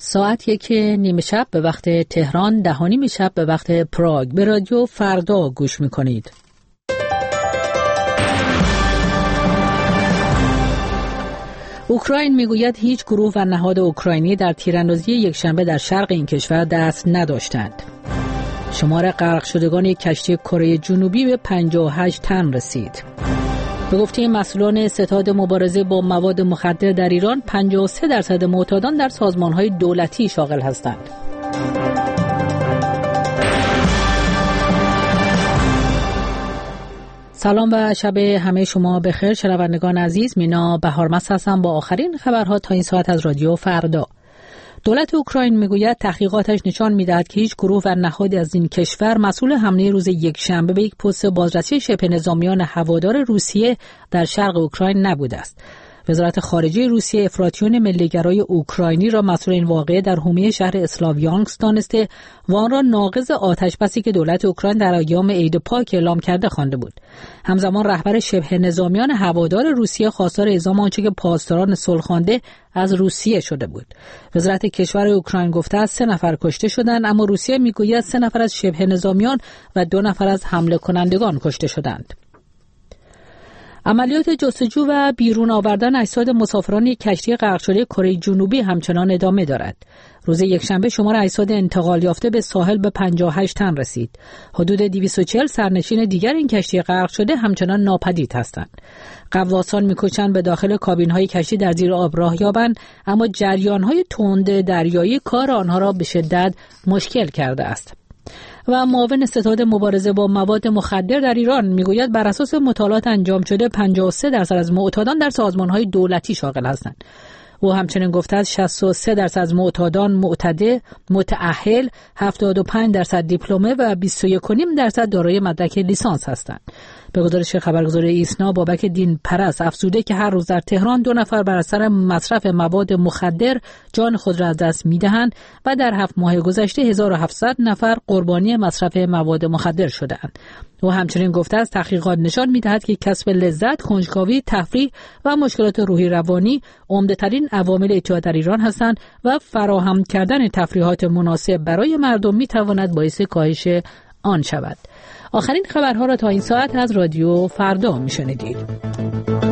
ساعت 1:30 به وقت تهران، 10:30 شب به وقت پراگ. به رادیو فردا گوش میکنید. اوکراین میگوید هیچ گروه و نهاد اوکراینی در تیراندازی یکشنبه در شرق این کشور دست نداشتند. شمار غرق شدگان یک کشتی کره جنوبی به 58 تن رسید. به گفته مسئولان ستاد مبارزه با مواد مخدر در ایران، 53% معتادان در سازمان‌های دولتی شاغل هستند. سلام و شب همه شما بخیر شنوندگان عزیز. مینا بهارمست هستم با آخرین خبرها تا این ساعت از رادیو فردا. دولت اوکراین میگوید تحقیقاتش نشان میدهد که هیچ گروه و نهادی از این کشور مسئول حمله روز یکشنبه به یک پست بازرسی شبه نظامیان هوادار روسیه در شرق اوکراین نبوده است. وزارت خارجه روسیه افراطیون ملیگرای اوکراینی را مسئول این واقعه در حومه شهر اسلاویانسک دانسته و آن را ناقض آتشبسی که دولت اوکراین در ایام عید پاک اعلام کرده خوانده بود. همزمان رهبر شبه نظامیان هوادار روسیه خواستار اعزام آنچه که پاسداران صلح‌خوانده از روسیه شده بود. وزارت کشور اوکراین گفته است 3 نفر کشته شدند، اما روسیه میگوید 3 نفر از شبه نظامیان و 2 نفر از حمله کنندگان کشته شدند. عملیات جستجو و بیرون آوردن اجساد مسافران یک کشتی غرق شده کره جنوبی همچنان ادامه دارد. روز یکشنبه شمار اجساد انتقال یافته به ساحل به 58 تن رسید. حدود 240 سرنشین دیگر این کشتی غرق شده همچنان ناپدید هستند. غواصان می‌کوشند به داخل کابین‌های کشتی در زیر آب راه یابند، اما جریان‌های تند دریایی کار آنها را به شدت مشکل کرده است. و معاون ستاد مبارزه با مواد مخدر در ایران میگوید بر اساس مطالعات انجام شده 53% از معتادان در سازمان‌های دولتی شاغل هستند. او همچنین گفته است 63% از معتادان معتاد، متأهل، 75% دیپلمه و 21.5% دارای مدرک لیسانس هستند. به گزارش خبرگزاری ایسنا، بابک دین پرست افزوده که هر روز در تهران 2 نفر بر اثر مصرف مواد مخدر جان خود را از دست می‌دهند و در 7 ماه گذشته 1700 نفر قربانی مصرف مواد مخدر شدند. او همچنین گفته است تحقیقات نشان می‌دهد که کسب لذت، کنجکاوی، تفریح و مشکلات روحی روانی عمده‌ترین عوامل اعتیاد در ایران هستند و فراهم کردن تفریحات مناسب برای مردم می‌تواند باعث کاهش آن شود. آخرین خبرها را تا این ساعت از رادیو فردا میشنیدید.